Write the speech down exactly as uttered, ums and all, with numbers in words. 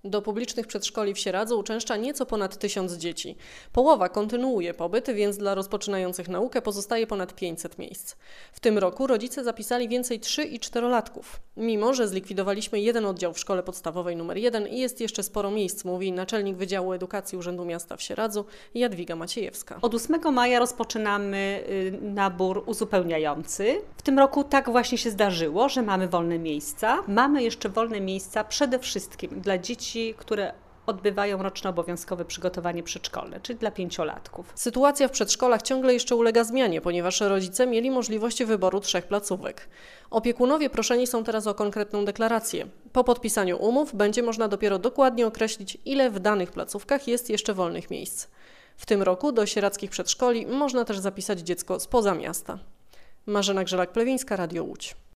Do publicznych przedszkoli w Sieradzu uczęszcza nieco ponad tysiąc dzieci. Połowa kontynuuje pobyt, więc dla rozpoczynających naukę pozostaje ponad pięćset miejsc. W tym roku rodzice zapisali więcej trzy- i czterolatków. Mimo że zlikwidowaliśmy jeden oddział w szkole podstawowej numer jeden i jest jeszcze sporo miejsc, mówi naczelnik Wydziału Edukacji Urzędu Miasta w Sieradzu Jadwiga Maciejewska. Od ósmego maja rozpoczynamy nabór uzupełniający. W tym roku tak właśnie się zdarzyło, że mamy wolne miejsca. Mamy jeszcze wolne miejsca przede wszystkim dla dzieci, które odbywają roczne obowiązkowe przygotowanie przedszkolne, czyli dla pięciolatków. Sytuacja w przedszkolach ciągle jeszcze ulega zmianie, ponieważ rodzice mieli możliwość wyboru trzech placówek. Opiekunowie proszeni są teraz o konkretną deklarację. Po podpisaniu umów będzie można dopiero dokładnie określić, ile w danych placówkach jest jeszcze wolnych miejsc. W tym roku do sieradzkich przedszkoli można też zapisać dziecko spoza miasta. Marzena Grzelak-Plewińska, Radio Łódź.